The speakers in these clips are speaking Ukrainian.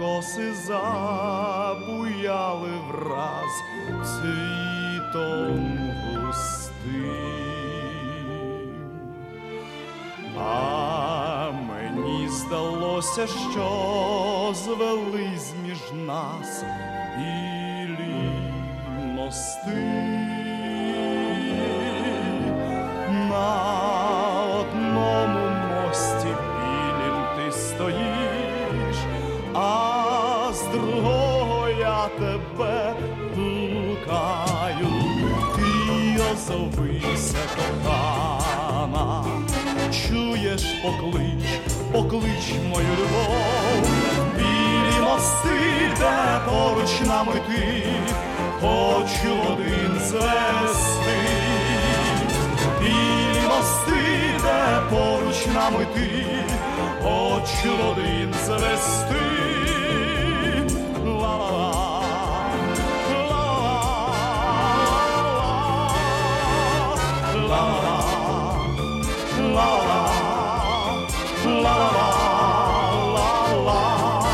коси забуяли враз цвітом густим. А мені здалося, що звелись між нас білі мости. На одному мості білім ти стоїш, а з другого я тебе гукаю. Ти озовися, кохана, чуєш, поклич мою любов. Білі мости, де поруч нами ти, хочу один звести. Білі мости, де поруч нами ти, хочу один звести. Ла-ла-ла, ла-ла-ла, ла-ла-ла, ла-ла-ла.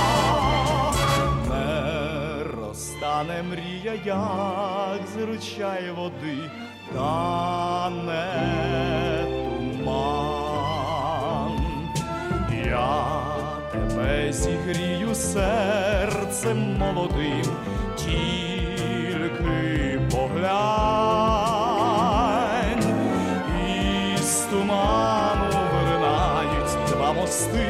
Не розтане мрія, як з ручай води, та не туман. Я тебе зігрію серцем молодим, тільки поглянь. Із туману виринають два мости,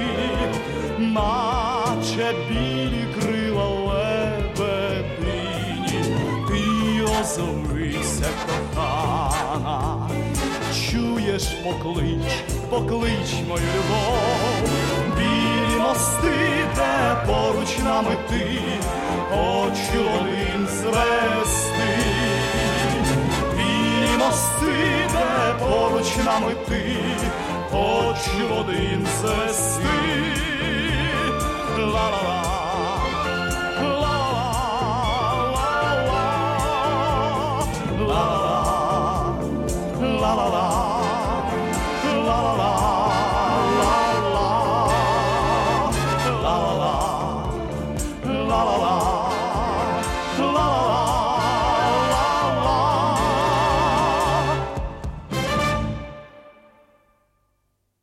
наче білі крила лебедині. Ти озовися, кохана, чуєш, поклич мою любов. Білі мости, де поруч нами ти, хочу один звести. Білі мости, де поруч нами ти, хочу один звести. Ла-ла-ла.